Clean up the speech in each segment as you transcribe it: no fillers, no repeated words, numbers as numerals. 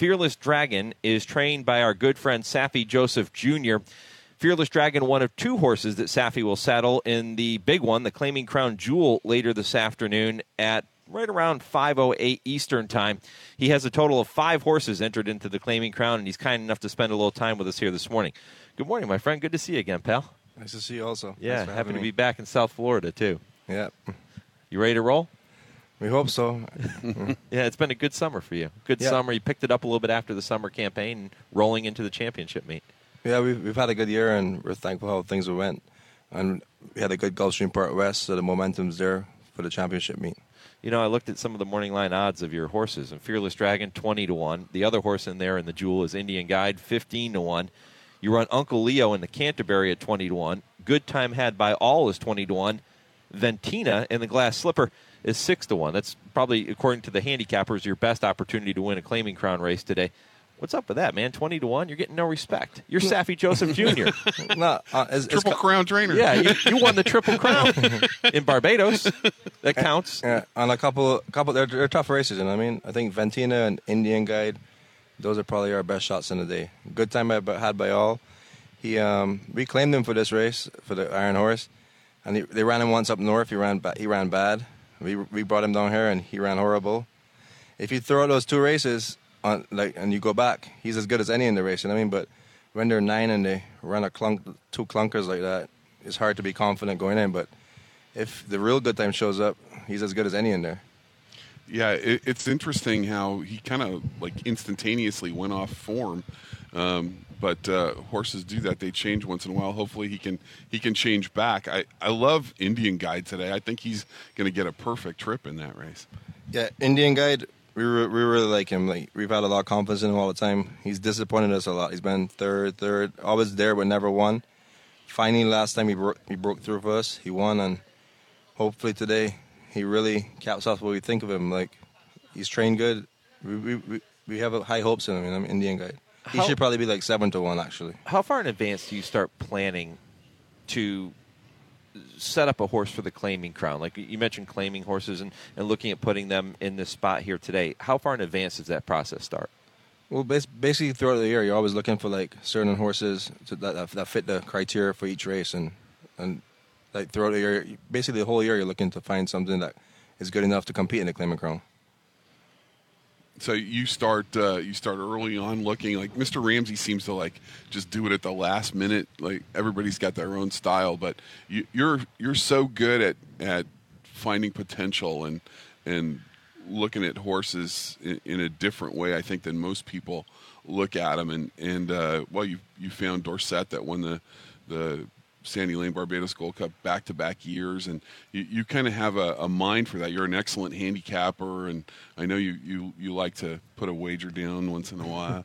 Fearless Dragon is trained by our good friend Safi Joseph Jr. Fearless Dragon, one of 2 horses that Safi will saddle in the big one, the Claiming Crown Jewel, later this afternoon at right around 5:08 Eastern Time. He has a total of 5 horses entered into the Claiming Crown, and he's kind enough to spend a little time with us here this morning. Good morning, my friend. Good to see you again, pal. Nice to see you also. Yeah, happy to be back in South Florida, too. Yeah. You ready to roll? We hope so. Yeah, it's been a good summer for you. Good summer. You picked it up a little bit after the summer campaign and rolling into the championship meet. Yeah, we've had a good year, and we're thankful how things went. And we had a good Gulfstream Park West, so the momentum's there for the championship meet. You know, I looked at some of the morning line odds of your horses, and Fearless Dragon, 20-1. The other horse in there in the Jewel is Indian Guide, 15-1. You run Uncle Leo in the Canterbury at 20-1. Good Time Had by All is 20-1. Ventina in the Glass Slipper is 6-1. That's probably, according to the handicappers, your best opportunity to win a Claiming Crown race today. What's up with that, man? 20-1? You're getting no respect. You're Safi Joseph Jr. Triple Crown trainer. Yeah, you won the Triple Crown in Barbados. That counts. Yeah, on a couple, they're tough races, you know what I mean? I think Ventina and Indian Guide, those are probably our best shots in the day. Good Time Had by All. We claimed him for this race, for the Iron Horse, and they ran him once up north. He ran bad. We brought him down here, and he ran horrible. If you throw out those 2 races, and you go back, he's as good as any in the race, you know what I mean? But when they're 9 and they run 2 clunkers like that, it's hard to be confident going in. But if the real Good Time shows up, he's as good as any in there. Yeah, it's interesting how he kind of like instantaneously went off form. But horses do that; they change once in a while. Hopefully, he can change back. I love Indian Guide today. I think he's going to get a perfect trip in that race. Yeah, Indian Guide. We really like him. Like, we've had a lot of confidence in him all the time. He's disappointed us a lot. He's been third, always there but never won. Finally, last time he broke through for us. He won, and hopefully today he really caps off what we think of him. Like, he's trained good. We have high hopes in him. You know, Indian Guide. He should probably be like 7-1 actually. How far in advance do you start planning to set up a horse for the Claiming Crown? Like you mentioned claiming horses and looking at putting them in this spot here today. How far in advance does that process start? Well, basically throughout the year, you're always looking for like certain horses that fit the criteria for each race, and like throughout the year, basically the whole year, you're looking to find something that is good enough to compete in the Claiming Crown. So you start early on looking. Like Mr. Ramsey seems to like just do it at the last minute. Like everybody's got their own style, but you're so good at finding potential and looking at horses in a different way, I think, than most people look at them. And you found Dorset that won the Sandy Lane Barbados Gold Cup back-to-back years, and you kind of have a mind for that. You're an excellent handicapper, and I know you like to put a wager down once in a while.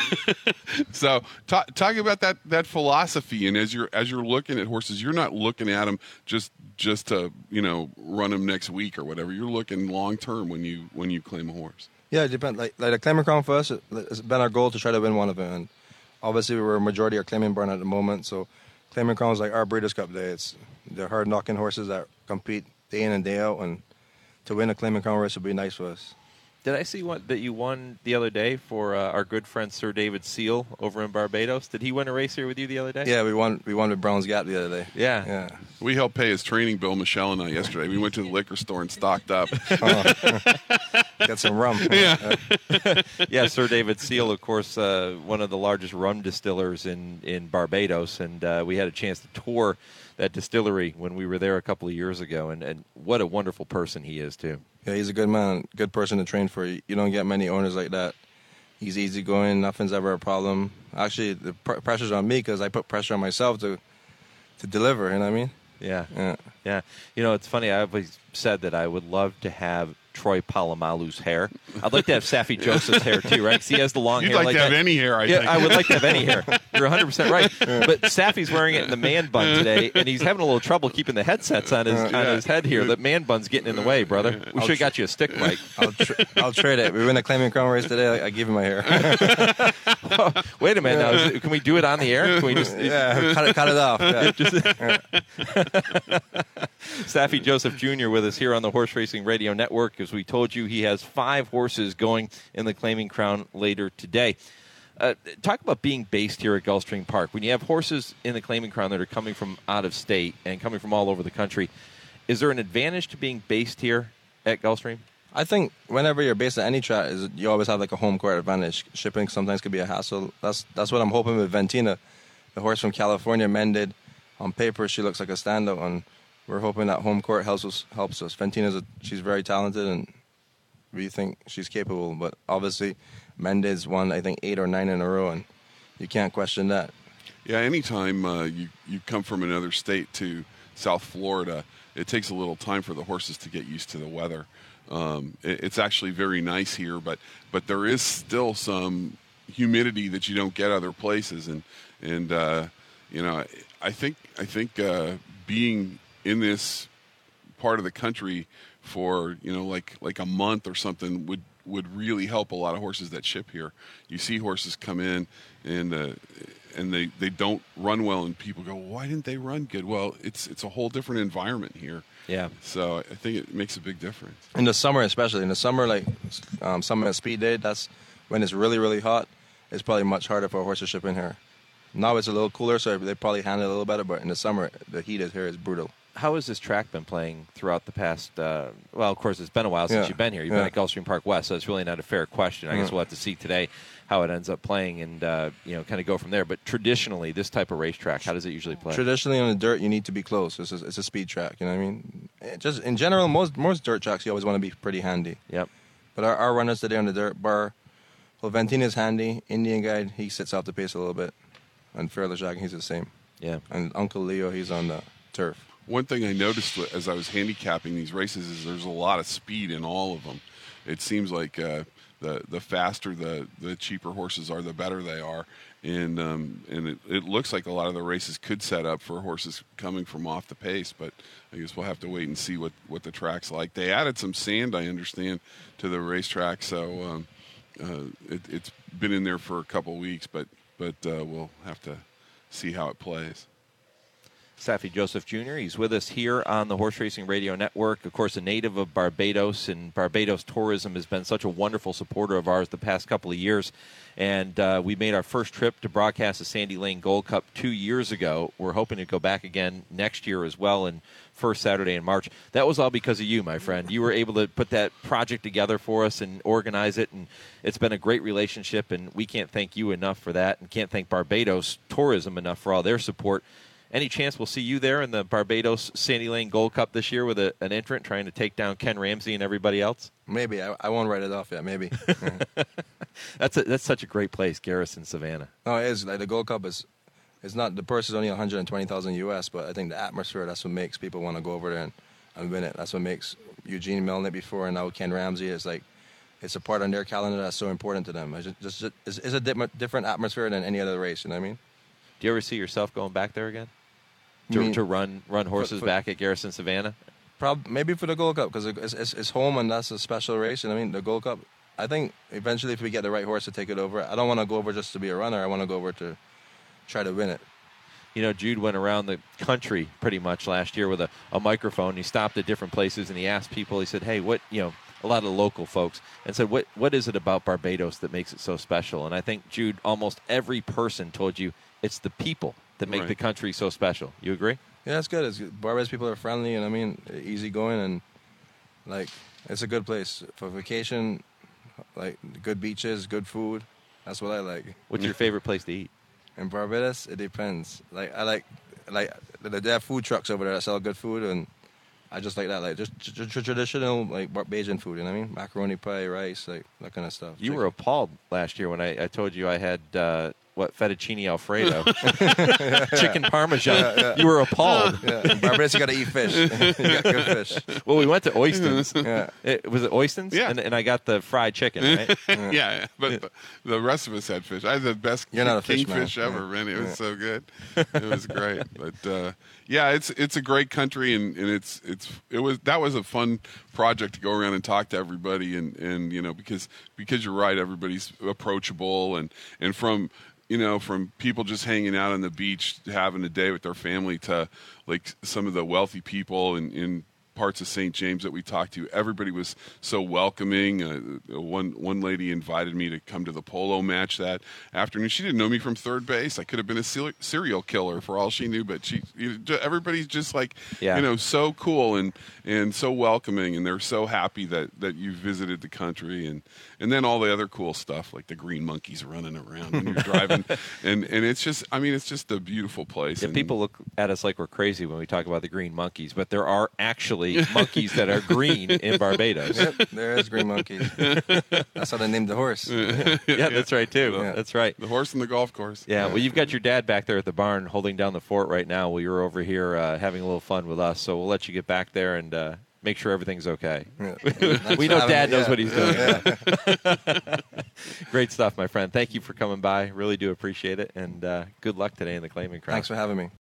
So talk about that philosophy, and as you're looking at horses, you're not looking at them just to run them next week or whatever. You're looking long-term when you claim a horse. Yeah, it depends. Like the Claiming Crown for us, it's been our goal to try to win one of them, and obviously we're a majority are claiming barn at the moment, so Claiming Crown is like our Breeders' Cup Day. They're hard-knocking horses that compete day in and day out, and to win a Claiming Crown race would be nice for us. Did I see that you won the other day for our good friend Sir David Seal over in Barbados? Did he win a race here with you the other day? Yeah, we won with Brown's Gap the other day. Yeah. We helped pay his training bill, Michelle and I, yesterday. We went to the liquor store and stocked up. Got some rum. Yeah. Yeah, Sir David Seal, of course, one of the largest rum distillers in Barbados, and we had a chance to tour that distillery when we were there a couple of years ago, and what a wonderful person he is, too. Yeah, he's a good man, good person to train for. You don't get many owners like that. He's easygoing, nothing's ever a problem. Actually, the pressure's on me because I put pressure on myself to deliver, you know what I mean? Yeah. It's funny, I always said that I would love to have Troy Polamalu's hair. I'd like to have Safi Joseph's hair, too, right? Because he has the long hair. You'd like to have any hair, I think. I would like to have any hair. You're 100% right. But Saffy's wearing it in the man bun today, and he's having a little trouble keeping the headsets on his head here. The man bun's getting in the way, brother. We should have got you a stick mic. I'll trade it. We wwin the Claiming Crown race today. I give him my hair. Wait a minute now. Can we do it on the air? Can we just cut it off? Yeah. Saffy Joseph Jr. with us here on the Horse Racing Radio Network. As we told you, he has 5 horses going in the Claiming Crown later today. Talk about being based here at Gulfstream Park. When you have horses in the Claiming Crown that are coming from out of state and coming from all over the country, is there an advantage to being based here at Gulfstream? I think whenever you're based at any track, you always have like a home court advantage. Shipping sometimes could be a hassle. That's what I'm hoping with Ventina. The horse from California, mended. On paper, she looks like a standout, and we're hoping that home court helps us. She's very talented, and we think she's capable. But obviously, Mendez won, I think, 8 or 9 in a row, and you can't question that. Yeah, anytime you come from another state to South Florida, it takes a little time for the horses to get used to the weather. It's actually very nice here, but there is still some humidity that you don't get other places, and you know, I think being in this part of the country for, you know, like a month or something would really help a lot of horses that ship here. You see horses come in and they don't run well, and people go, why didn't they run good? Well, it's a whole different environment here. Yeah. So I think it makes a big difference. In the summer, especially. In the summer, like Summit Speed Day, that's when it's really, really hot. It's probably much harder for a horse to ship in here. Now it's a little cooler, so they probably handle it a little better, but in the summer, the heat here is brutal. How has this track been playing throughout the past, well, of course, it's been a while since you've been here. You've been at Gulfstream Park West, so it's really not a fair question. I guess we'll have to see today how it ends up playing and, kind of go from there. But traditionally, this type of racetrack, how does it usually play? Traditionally, on the dirt, you need to be close. It's a speed track, you know what I mean? Just in general, most dirt tracks, you always want to be pretty handy. Yep. But our runners today on the dirt bar, well, Ventina's handy. Indian Guide, he sits off the pace a little bit. And Fearless Dragon, he's the same. Yeah. And Uncle Leo, he's on the turf. One thing I noticed as I was handicapping these races is there's a lot of speed in all of them. It seems like the faster the cheaper horses are, the better they are, and it looks like a lot of the races could set up for horses coming from off the pace. But I guess we'll have to wait and see what the track's like. They added some sand, I understand, to the racetrack, so it's been in there for a couple weeks, but we'll have to see how it plays. Saffy Joseph Jr., he's with us here on the Horse Racing Radio Network. Of course, a native of Barbados, and Barbados Tourism has been such a wonderful supporter of ours the past couple of years. And we made our first trip to broadcast the Sandy Lane Gold Cup 2 years ago. We're hoping to go back again next year as well, and first Saturday in March. That was all because of you, my friend. You were able to put that project together for us and organize it, and it's been a great relationship, and we can't thank you enough for that, and can't thank Barbados Tourism enough for all their support. Any chance we'll see you there in the Barbados Sandy Lane Gold Cup this year with an entrant trying to take down Ken Ramsey and everybody else? Maybe. I won't write it off yet. Maybe. That's such a great place, Garrison, Savannah. No, it is. Like, the Gold Cup is not, the purse is only $120,000 US, but I think the atmosphere, that's what makes people want to go over there and win it. That's what makes Eugene Melnick before, and now Ken Ramsey. It's like, it's a part on their calendar that's so important to them. It's a different atmosphere than any other race, you know what I mean? Do you ever see yourself going back there again? To run horses back at Garrison, Savannah? Maybe for the Gold Cup, because it's home and that's a special race. And I mean, the Gold Cup, I think eventually if we get the right horse to take it over, I don't want to go over just to be a runner. I want to go over to try to win it. You know, Jude went around the country pretty much last year with a microphone. He stopped at different places and he asked people, he said, hey, what, a lot of local folks, and said, what is it about Barbados that makes it so special? And I think, Jude, almost every person told you it's the people that make the country so special. You agree? Yeah, it's good. Barbados people are friendly and, I mean, easygoing, and, like, it's a good place for vacation, like, good beaches, good food. That's what I like. What's your favorite place to eat? In Barbados, it depends. Like, I like they have food trucks over there that sell good food, and I just like that, like, just traditional, like, Barbadian food, you know what I mean? Macaroni pie, rice, like, that kind of stuff. You were appalled last year when I told you I had fettuccine Alfredo, chicken Parmesan. You were appalled. Yeah. Barbados, you got to eat fish. You got good fish. Well, we went to Oystons. Yeah. Was it Oystons? Yeah. And I got the fried chicken, right? Yeah, but the rest of us had fish. I had the best You're not a fish kingfish man. ever, man. It was so good. It was great. But yeah, it's a great country, and that was a fun project to go around and talk to everybody, and because you're right, everybody's approachable, and from people just hanging out on the beach, having a day with their family, to like some of the wealthy people in parts of St. James that we talked to. Everybody was so welcoming. One lady invited me to come to the polo match that afternoon. She didn't know me from third base. I could have been a serial killer for all she knew, but everybody's just like, so cool and so welcoming, and they're so happy that you visited the country, and then all the other cool stuff like the green monkeys running around when you're driving, and it's just a beautiful place. Yeah, and people look at us like we're crazy when we talk about the green monkeys, but there are actually monkeys that are green in Barbados. Yep, there is green monkeys. That's how they named the horse. Yeah, that's right too. Yeah. That's right. The horse and the golf course. Yeah, well, you've got your dad back there at the barn holding down the fort right now while you're over here having a little fun with us. So we'll let you get back there and make sure everything's okay. Yeah. We know Dad knows yeah. what he's doing. Yeah. Great stuff, my friend. Thank you for coming by. Really do appreciate it. And good luck today in the claiming crowd. Thanks for having me.